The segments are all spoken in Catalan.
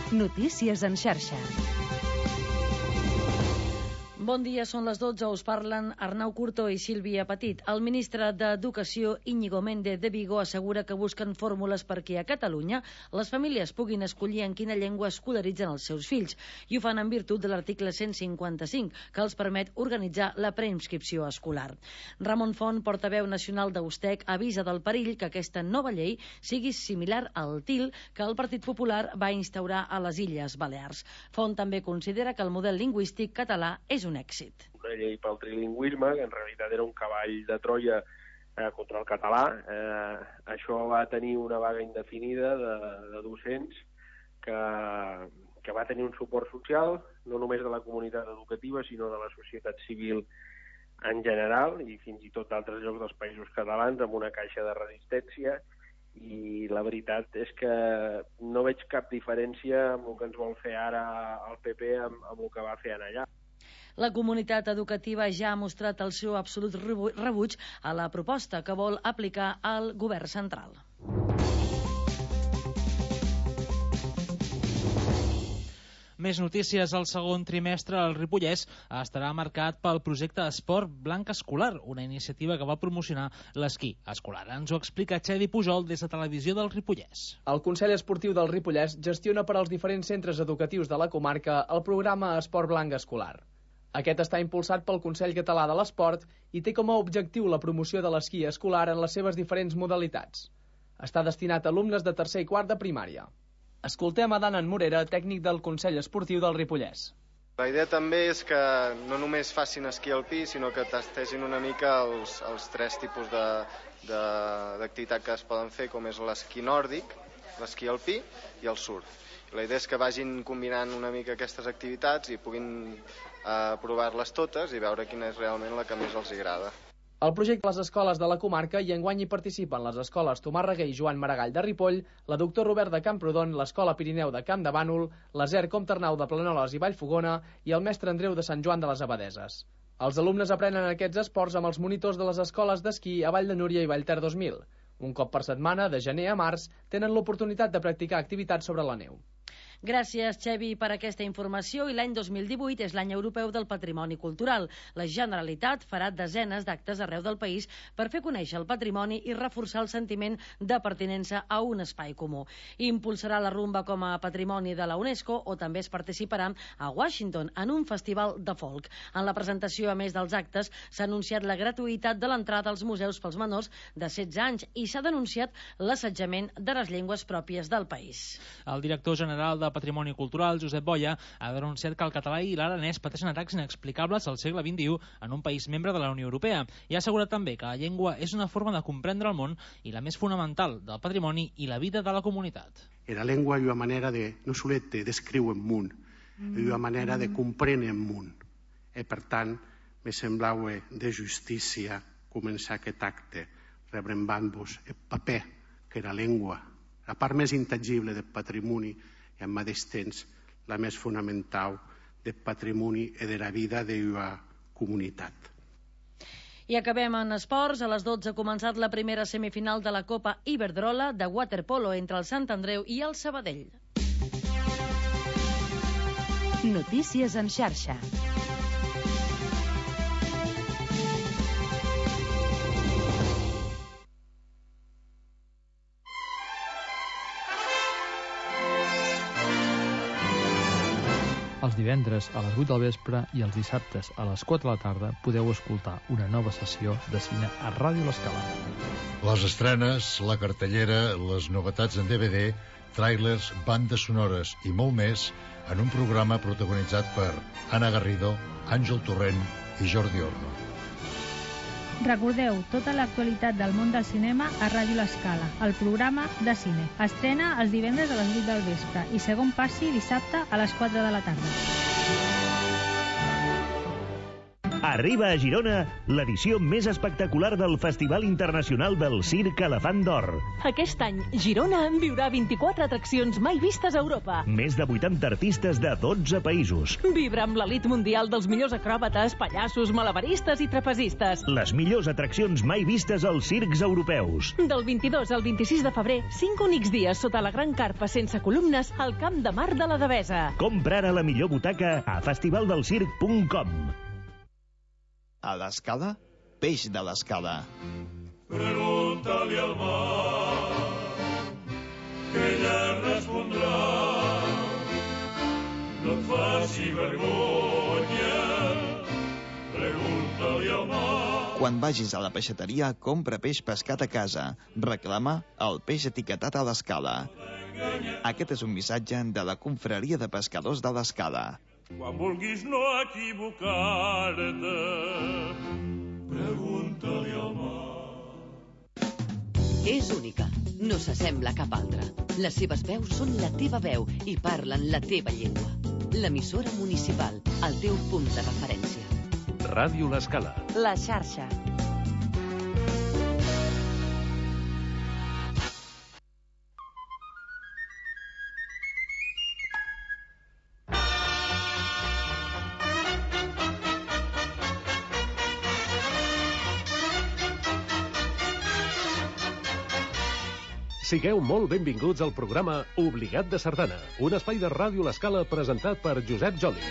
Notícies en xarxa. Bon dia, són les 12, us parlen Arnau Curto i Sílvia Petit. El ministre d'Educació, Íñigo Méndez de Vigo, assegura que busquen fórmules perquè a Catalunya les famílies puguin escollir en quina llengua escolaritzen els seus fills, i ho fan en virtut de l'article 155, que els permet organitzar la preinscripció escolar. Ramon Font, portaveu nacional d'Eustec, avisa del perill que aquesta nova llei sigui similar al TIL que el Partit Popular va instaurar a les Illes Balears. Font també considera que el model lingüístic català és un èxit. Una llei pel trilingüisme, que en realitat era un cavall de Troia contra el català. Això va tenir una vaga indefinida de docents que va tenir un suport social, no només de la comunitat educativa, sinó de la societat civil en general, i fins i tot d'altres llocs dels països catalans, amb una caixa de resistència, i la veritat és que no veig cap diferència amb el que ens vol fer ara el PP amb el que va fer allà. La comunitat educativa ja ha mostrat el seu absolut rebuig a la proposta que vol aplicar el govern central. Més notícies. El segon trimestre al Ripollès estarà marcat pel projecte Esport Blanc Escolar, una iniciativa que va promocionar l'esquí escolar. Ens ho explica Xevi Pujol des de Televisió del Ripollès. El Consell Esportiu del Ripollès gestiona per als diferents centres educatius de la comarca el programa Esport Blanc Escolar. Aquest està impulsat pel Consell Català de l'Esport i té com a objectiu la promoció de l'esquí escolar en les seves diferents modalitats. Està destinat a alumnes de tercer i quart de primària. Escoltem a Danan Morera, tècnic del Consell Esportiu del Ripollès. La idea també és que no només facin esquí alpí, sinó que tastegin una mica els tres tipus d'activitat que es poden fer, com és l'esquí nòrdic, l'esquí alpí i el surf. La idea és que vagin combinant una mica aquestes activitats i puguin provar-les totes i veure quina és realment la que més els agrada. El projecte a les escoles de la comarca, i enguany hi participen les escoles Tomàs Reguer i Joan Maragall de Ripoll, la Doctor Robert de Camprodon, l'Escola Pirineu de Camp de Bànol, l'Aser Comte Arnau de Planoles i Vallfogona i el Mestre Andreu de Sant Joan de les Abadeses. Els alumnes aprenen aquests esports amb els monitors de les escoles d'esquí a Vall de Núria i Vallter 2000. Un cop per setmana, de gener a març, tenen l'oportunitat de practicar activitats sobre la neu. Gràcies, Xevi, per aquesta informació. I l'any 2018 és l'any europeu del patrimoni cultural. La Generalitat farà desenes d'actes arreu del país per fer conèixer el patrimoni i reforçar el sentiment de pertinença a un espai comú. Impulsarà la rumba com a patrimoni de la UNESCO, o també es participarà a Washington en un festival de folk. En la presentació, a més dels actes, s'ha anunciat la gratuïtat de l'entrada als museus pels menors de 16 anys i s'ha denunciat l'assetjament de les llengües pròpies del país. El director general de Patrimoni Cultural, Josep Boya, ha denunciat que el català i l'aranès pateixen atacs inexplicables al segle XXI en un país membre de la Unió Europea, i ha assegurat també que la llengua és una forma de comprendre el món i la més fonamental del patrimoni i la vida de la comunitat. La llengua és una manera de, no solet de descriure el món, és una manera de comprendre el món. Per tant, me semblava de justícia començar aquest acte rebrembant-vos el paper que la llengua, la part més intangible del patrimoni, i al mateix temps la més fonamental del patrimoni i de la vida de la comunitat. I acabem en esports. A les 12 ha començat la primera semifinal de la Copa Iberdrola de waterpolo entre el Sant Andreu i el Sabadell. Notícies en xarxa. Els divendres a les 8 del vespre i els dissabtes a les 4 de la tarda podeu escoltar una nova sessió de cine a Ràdio L'Escala. Les estrenes, la cartellera, les novetats en DVD, tràilers, bandes sonores i molt més en un programa protagonitzat per Anna Garrido, Àngel Torrent i Jordi Orno. Recordeu tota l'actualitat del món del cinema a Ràdio L'Escala, el programa de cine. Estrena els divendres a les 8 del vespre i segon passi dissabte a les 4 de la tarda. Arriba a Girona l'edició més espectacular del Festival Internacional del Circ Elefant d'Or. Aquest any, Girona viurà 24 atraccions mai vistes a Europa. Més de 80 artistes de 12 països. Vibra amb l'elit mundial dels millors acròbates, pallassos, malabaristes i trapezistes. Les millors atraccions mai vistes als circs europeus. Del 22 al 26 de febrer, 5 únics dies sota la gran carpa sense columnes al Camp de Mar de la Devesa. Compra ara la millor butaca a festivaldelsirc.com. A l'Escala, peix de l'Escala. Pregunta-li al mar, que ella respondrà. No et faci vergonya, pregunta-li al mar. Quan vagis a la peixateria, compra peix pescat a casa. Reclama el peix etiquetat a l'Escala. Aquest és un missatge de la Confraria de Pescadors de l'Escala. Quan vulguis no equivocar-te, pregunta-li al mar. És única, no s'assembla a cap altra. Les seves veus són la teva veu i parlen la teva llengua. L'emissora municipal, el teu punt de referència. Ràdio L'Escala. La xarxa. Sigueu molt benvinguts al programa Obligat de Sardana, un espai de Ràdio L'Escala presentat per Josep Joli.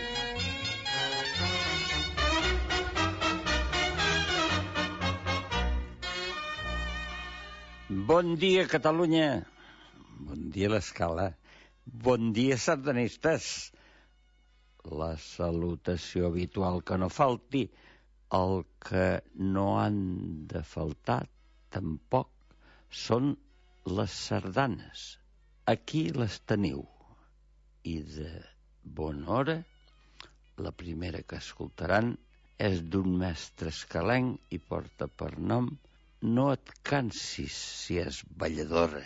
Bon dia, Catalunya. Bon dia, l'Escala. Bon dia, sardanistes. La salutació habitual que no falti. El que no han de faltar, tampoc, són les sardanes. Aquí les teniu. I de bona hora, la primera que escoltaran és d'un mestre escalenc i porta per nom No et cansis si és balladora.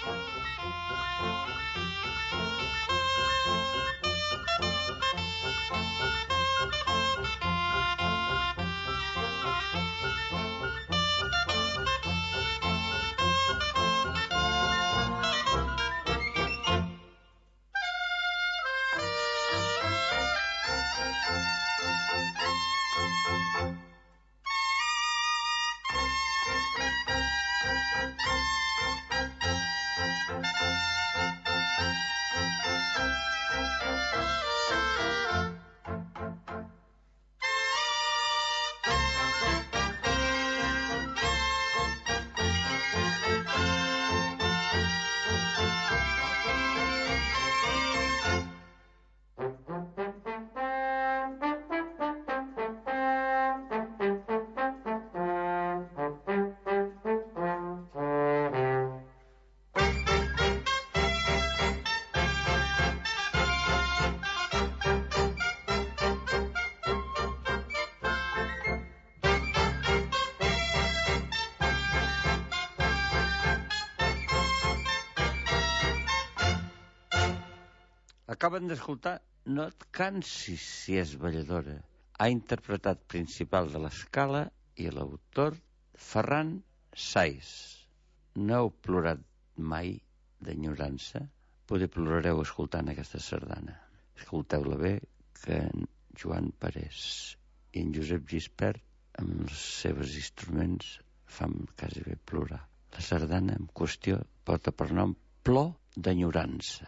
Acaben d'escoltar No et cansis si és balladora. Ha interpretat principal de l'escala i l'autor Ferran Sais. No heu plorat mai d'enyorança? Poder plorareu escoltant aquesta sardana. Escolteu-la bé, que en Joan Parés i en Josep Gispert amb els seus instruments fan quasi bé plorar. La sardana en qüestió porta per nom Plor d'enyorança.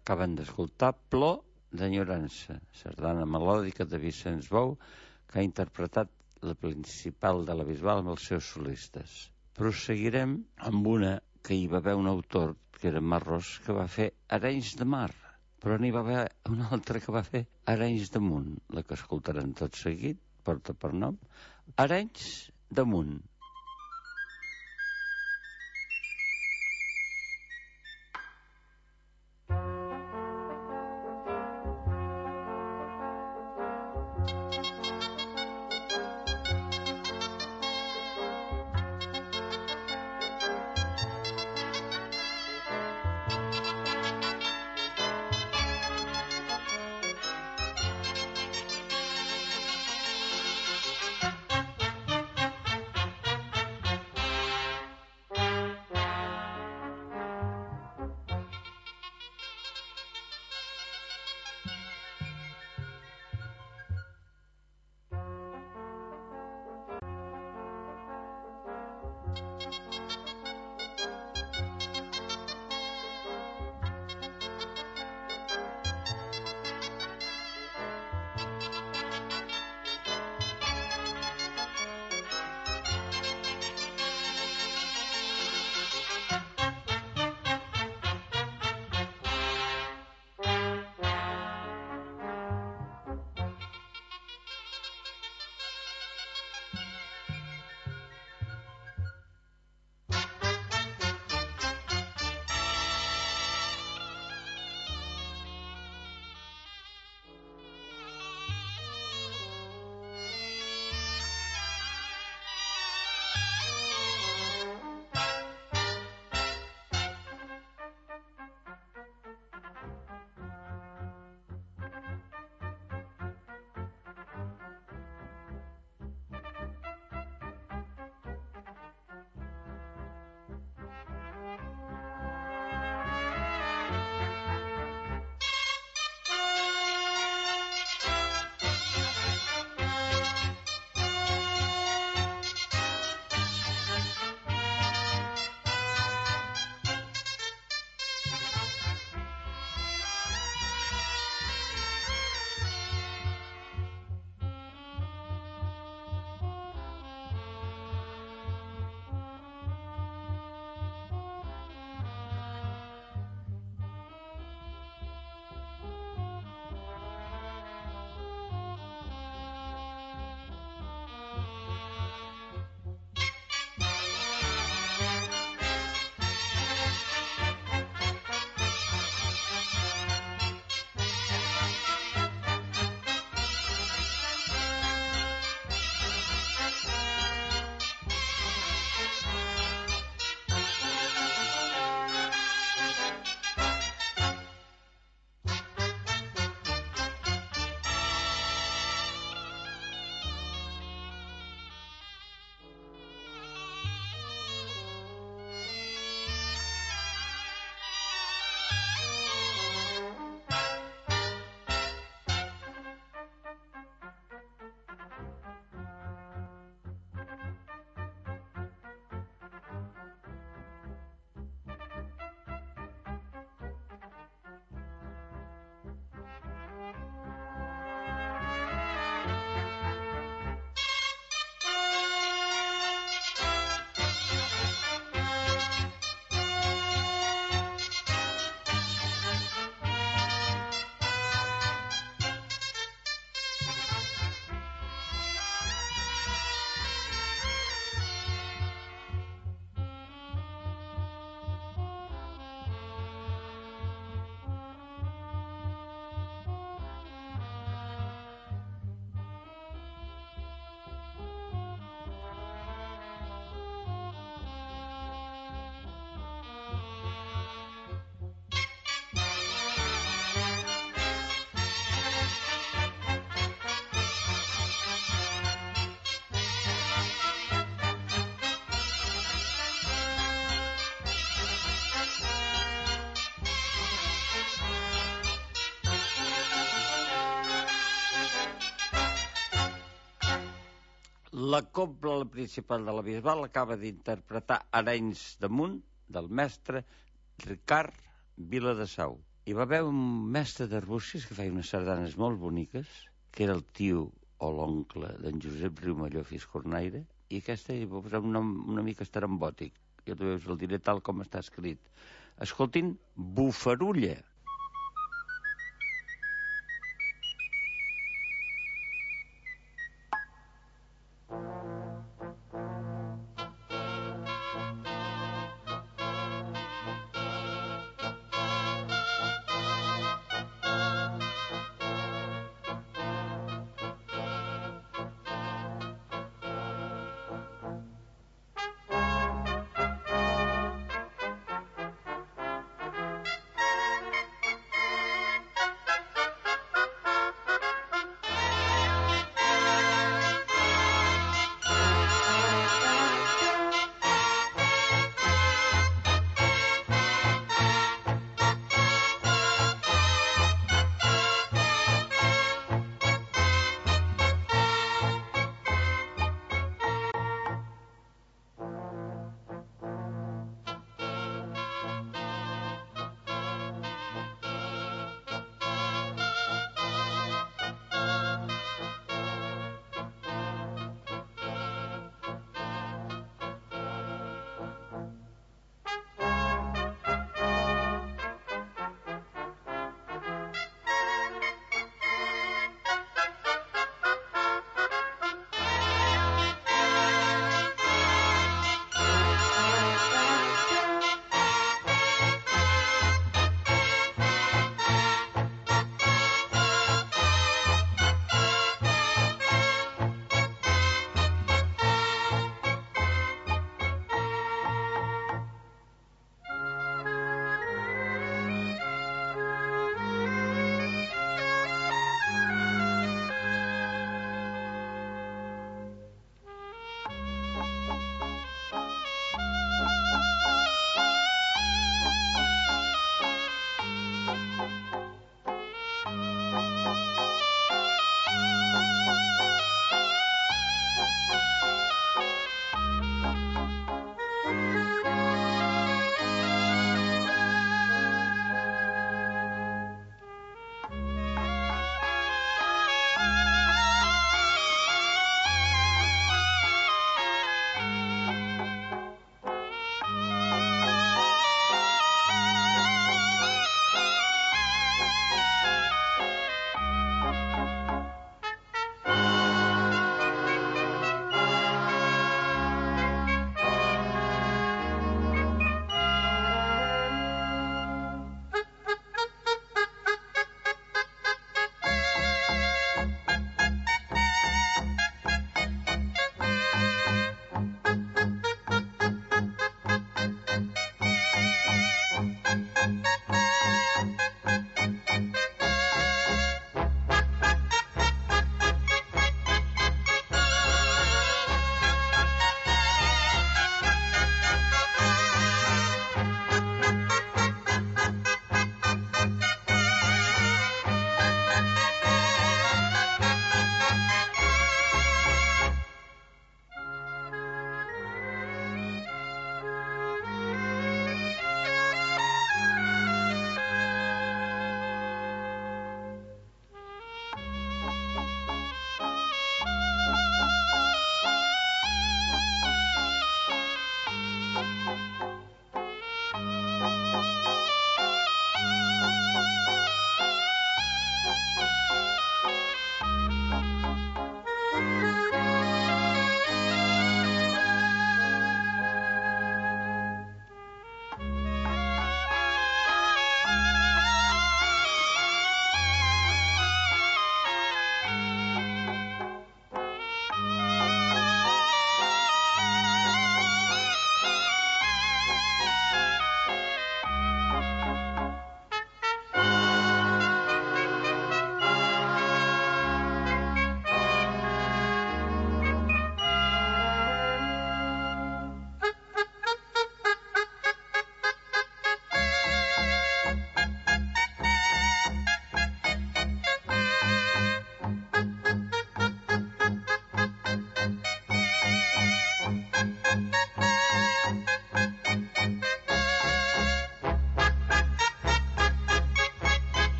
Acaben d'escoltar Plor d'enyorança, sardana melòdica de Vicenç Bou, que ha interpretat la principal de la Bisbal amb els seus solistes. Proseguirem amb una que hi va haver un autor, que era Marros, que va fer Arenys de Mar, però n'hi va haver un altre que va fer Arenys de Munt, la que escoltarem tot seguit, porta per nom Arenys de Munt. La cobla principal de la Bisbal acaba d'interpretar Arenys de Munt, del mestre Ricard Viladesau. Hi va haver un mestre d'Arbúcies que feia unes sardanes molt boniques, que era el tio o l'oncle d'en Josep Riumelló Fiscornaire, i aquesta hi va posar un nom una mica estrambòtic. Jo també us el diré tal com està escrit. Escoltin, bufarulla.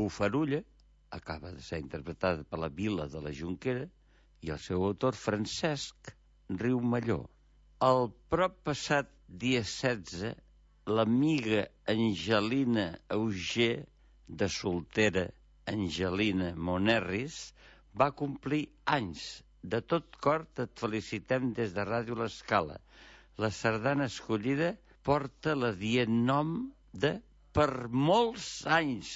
Bufarulla acaba de ser interpretada per la Vila de la Jonquera i el seu autor Francesc Riumelló. El prop passat dia 16, l'amiga Angelina Auger, de soltera Angelina Monerris, va complir anys. De tot cor et felicitem des de Ràdio L'Escala. La sardana escollida porta l'adient nom de Per molts anys.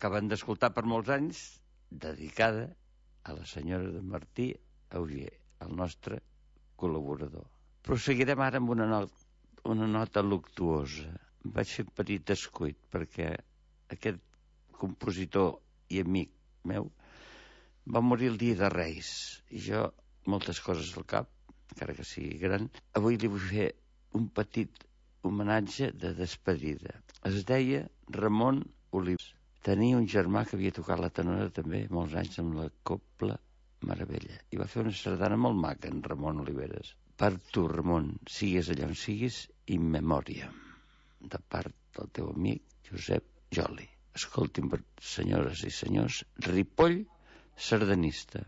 acaben d'escoltar per molts anys, dedicada a la senyora de Martí Auger, el nostre col·laborador. Proseguirem ara amb una nota luctuosa. Vaig fer un petit descuit perquè aquest compositor i amic meu va morir el dia de Reis i jo, moltes coses al cap, encara que sigui gran, avui li vull fer un petit homenatge de despedida. Es deia Ramon Oliveres. Tenia un germà que havia tocat la tenora també molts anys amb la Copla Meravella i va fer una sardana molt maca, en Ramon Oliveres. Per tu, Ramon, sigues allà on siguis, in memòria, de part del teu amic Josep Joli. Escoltin, senyores i senyors, Ripoll sardanista.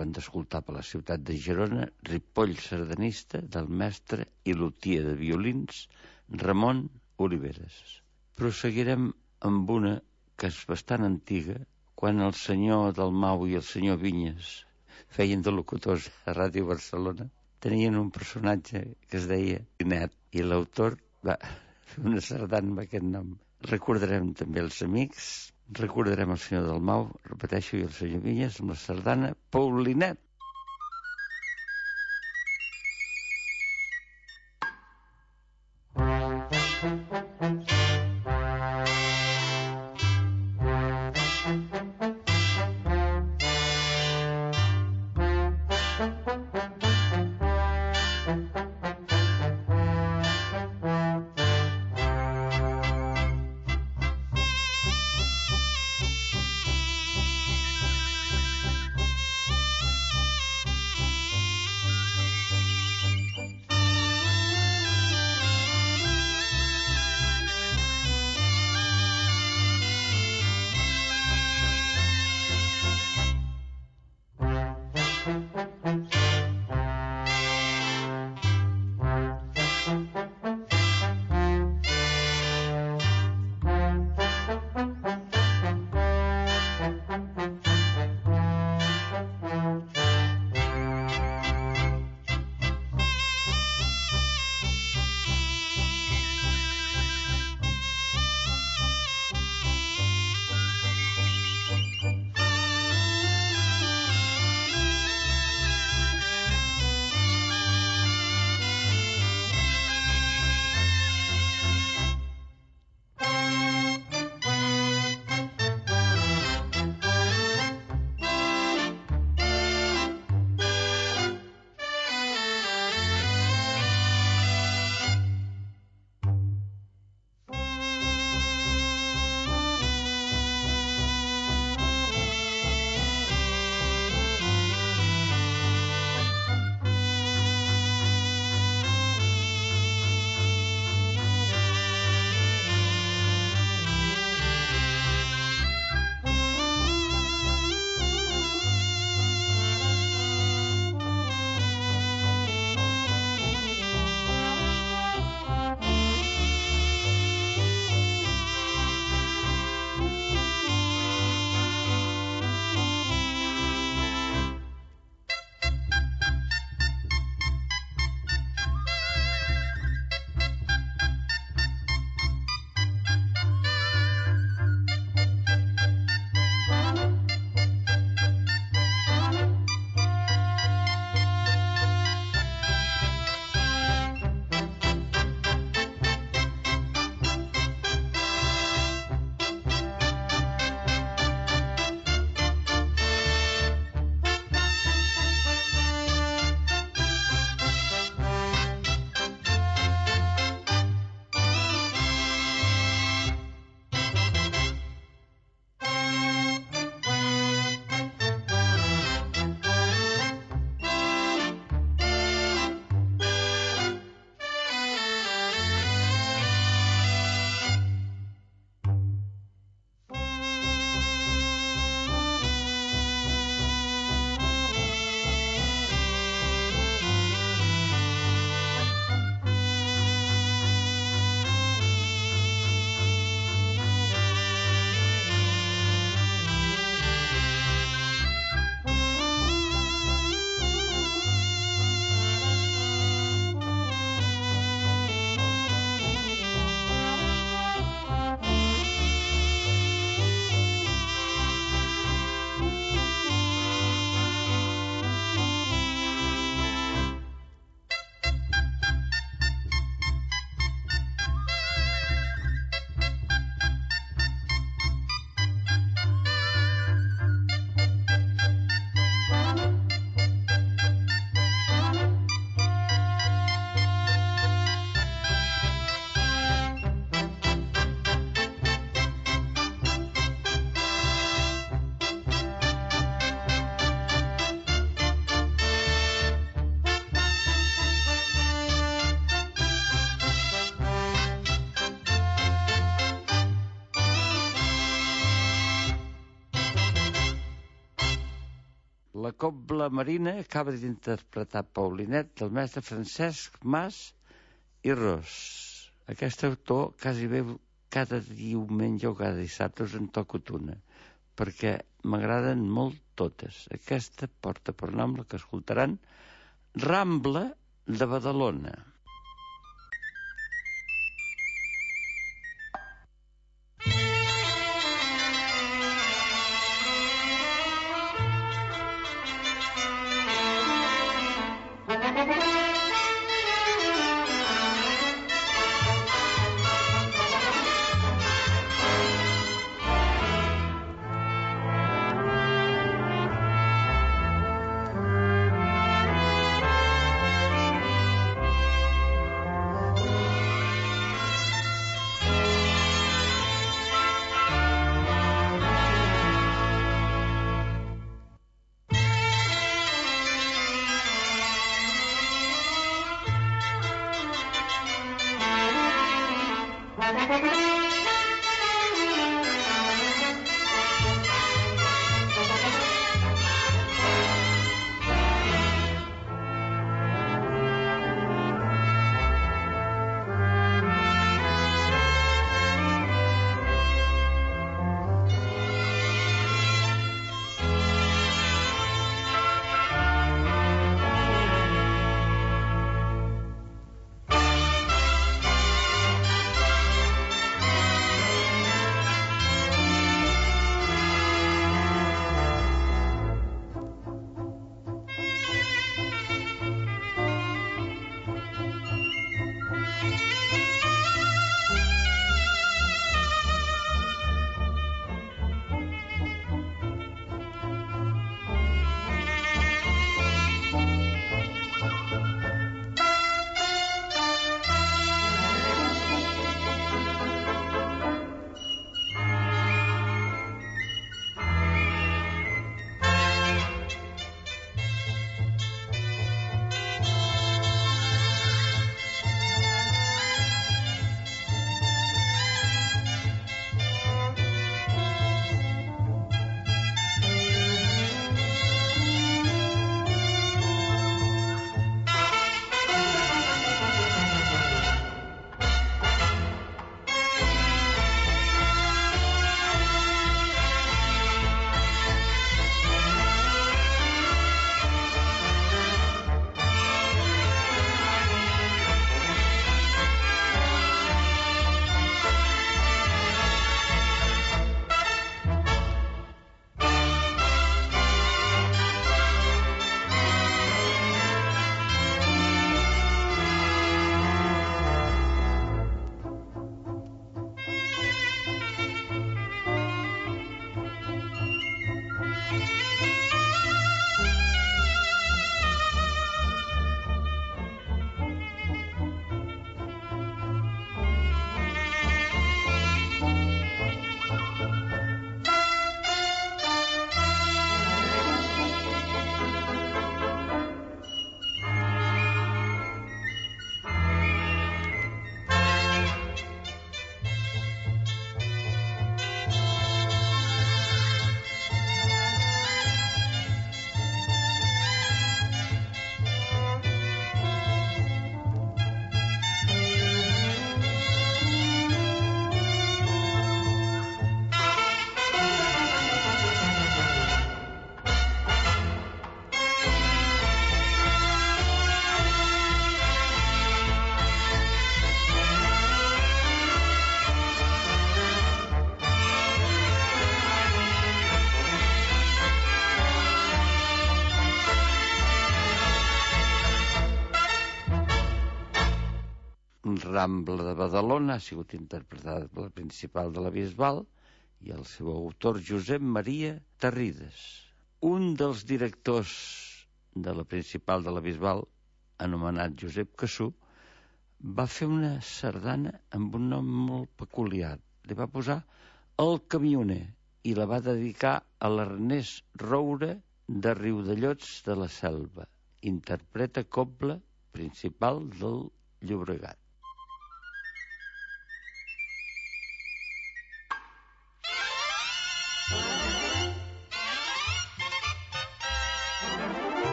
acaben d'escoltar per la ciutat de Girona, Ripoll sardanista del mestre i lutier de violins Ramon Oliveres. Proseguirem amb una que és bastant antiga, quan el senyor Dalmau i el senyor Vinyes feien de locutors a Ràdio Barcelona, tenien un personatge que es deia Inet, i l'autor va fer una sardana amb aquest nom. Recordarem també els amics, recordarem el senyor Dalmau, repeteixo, i el senyor Vinyes amb la sardana Paulinet. La cobla marina acaba d'interpretar Paulinet del mestre Francesc Mas i Ros. Aquest autor quasi veu cada diumenge o cada dissabte us en toco una, perquè m'agraden molt totes. Aquesta porta per nom la que escoltaran, Rambla de Badalona. Rambla de Badalona ha sigut interpretada per la principal de la Bisbal i el seu autor Josep Maria Tarrides. Un dels directors de la principal de la Bisbal, anomenat Josep Cassú, va fer una sardana amb un nom molt peculiar. Li va posar El Camioner i la va dedicar a l'Ernest Roure de Riudellots de la Selva. Interpreta cobla principal del Llobregat.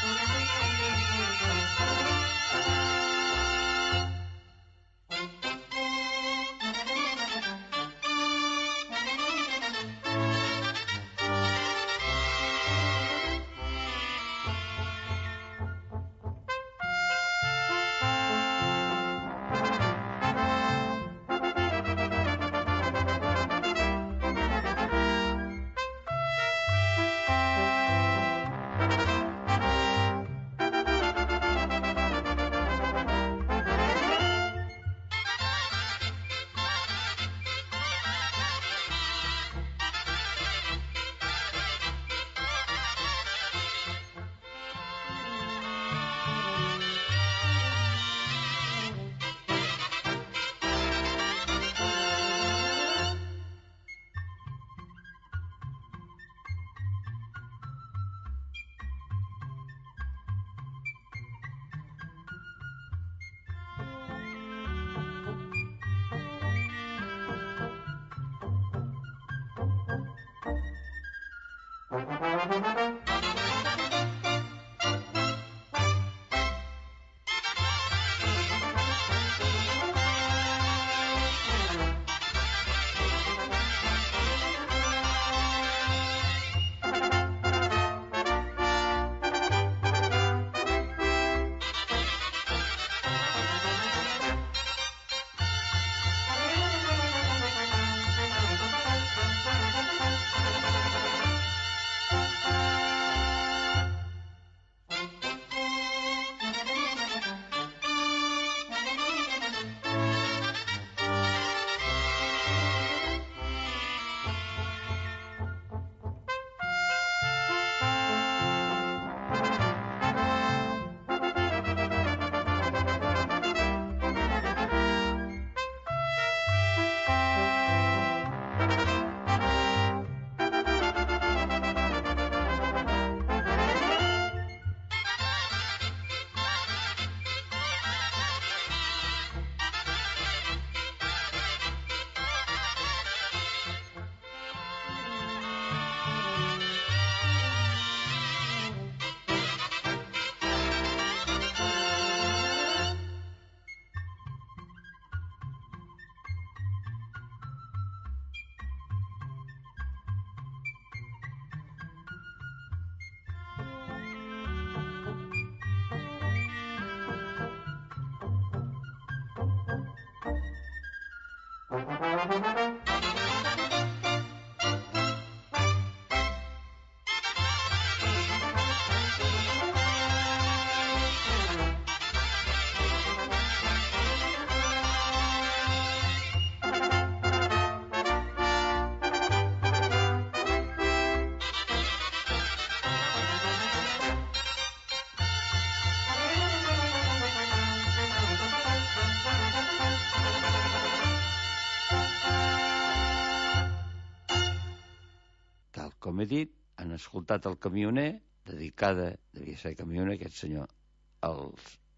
Com he dit, han escoltat El camioner, dedicada, devia ser camioner, aquest senyor, al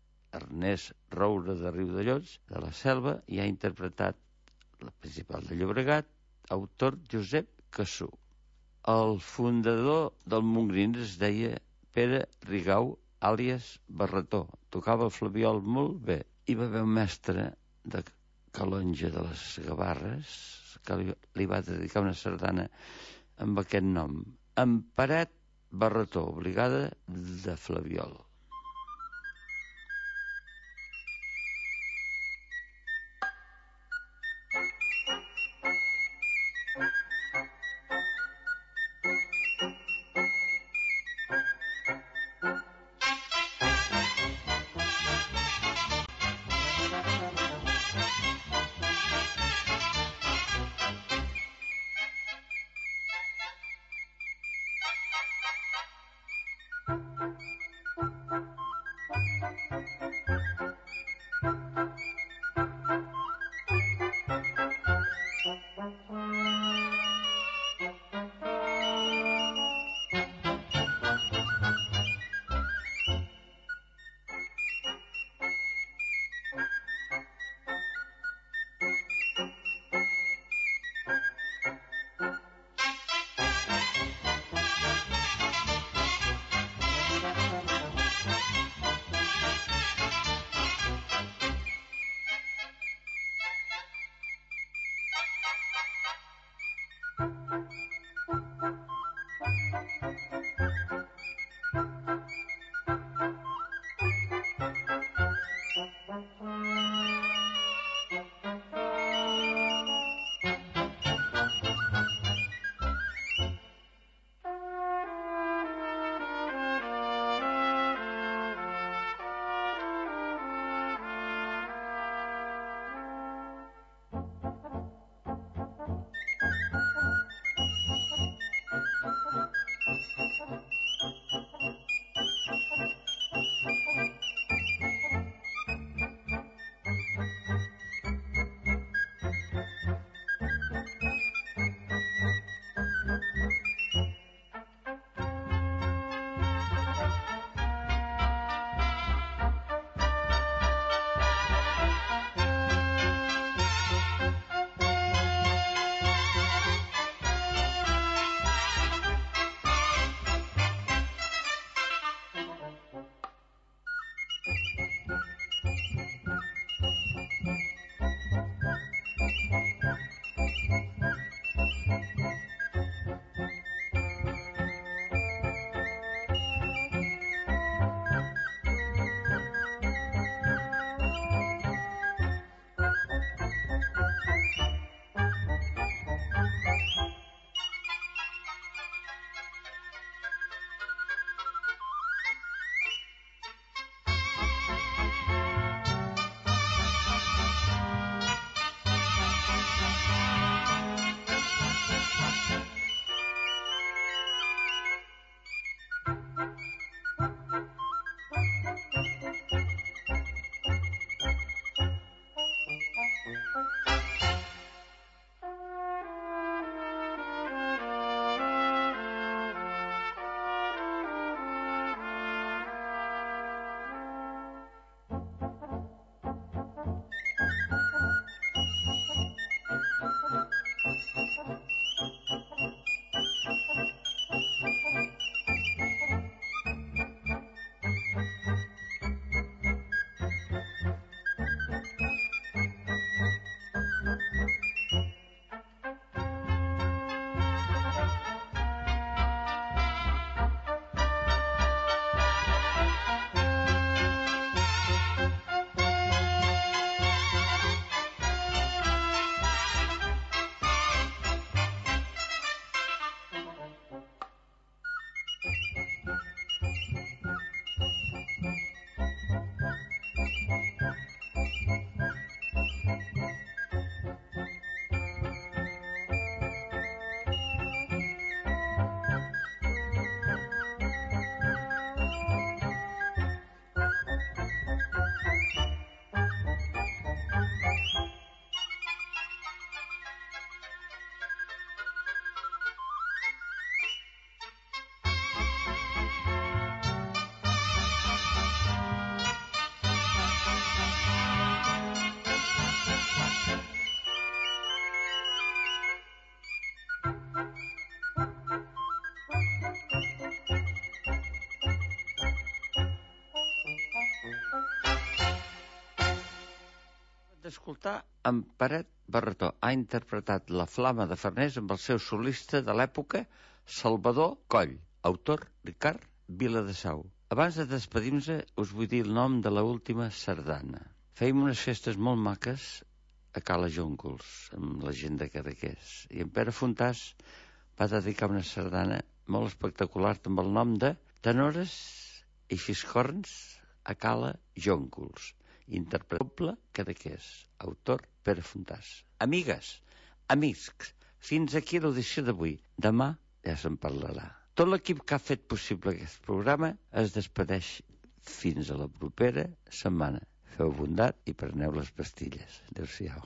Ernest Roure de Riudellots, de la Selva, i ha interpretat la principal de Llobregat, autor Josep Cassú. El fundador del Montgrins es deia Pere Rigau, àlies Barretó. Tocava el flabiol molt bé. Hi va haver un mestre de Calonge de les Gavarres que li va dedicar una sardana amb aquest nom, Emparet Barretó, obligada de flabiol. d'escoltar en Peret Barretó. Ha interpretat La Flama de Farners amb el seu solista de l'època, Salvador Coll, autor Ricard Viladesau. Abans de despedir-nos, us vull dir el nom de l'última sardana. Fèiem unes festes molt maques a Cala Jóncols, amb la gent de Cadaqués. I en Pere Fontàs va dedicar una sardana molt espectacular amb el nom de Tenores i Fiscorns a Cala Jóncols. Interpretable Cadaqués. Autor Pere Fontàs. Amigues, amics, fins aquí l'audició d'avui. Demà ja se'n parlarà. Tot l'equip que ha fet possible aquest programa es despedeix fins a la propera setmana. Feu bondat i preneu les pastilles. Adéu-siau.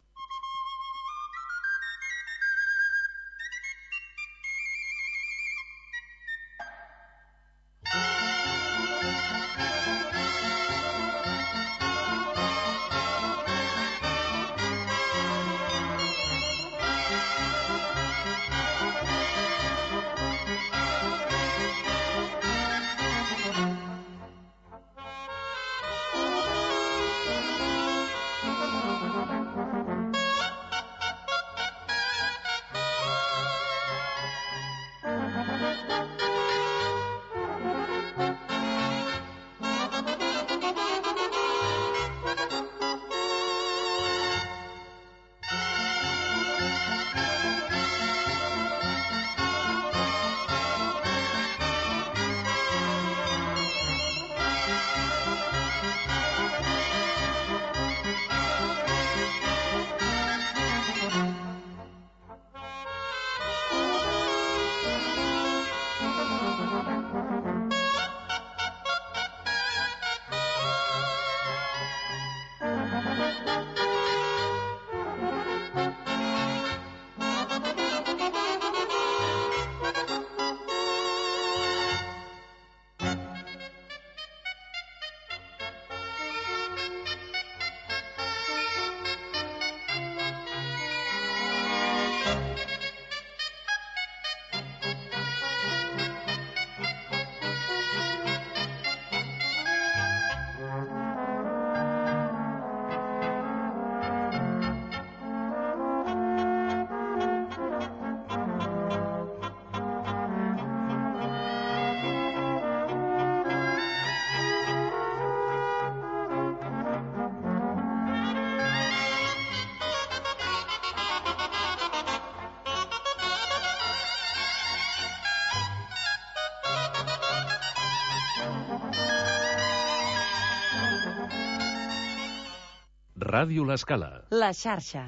Ràdio L'Escala. La xarxa.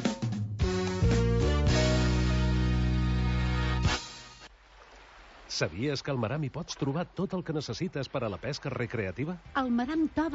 Sabies que al Maram hi pots trobar tot el que necessites per a la pesca recreativa? El Maram Tova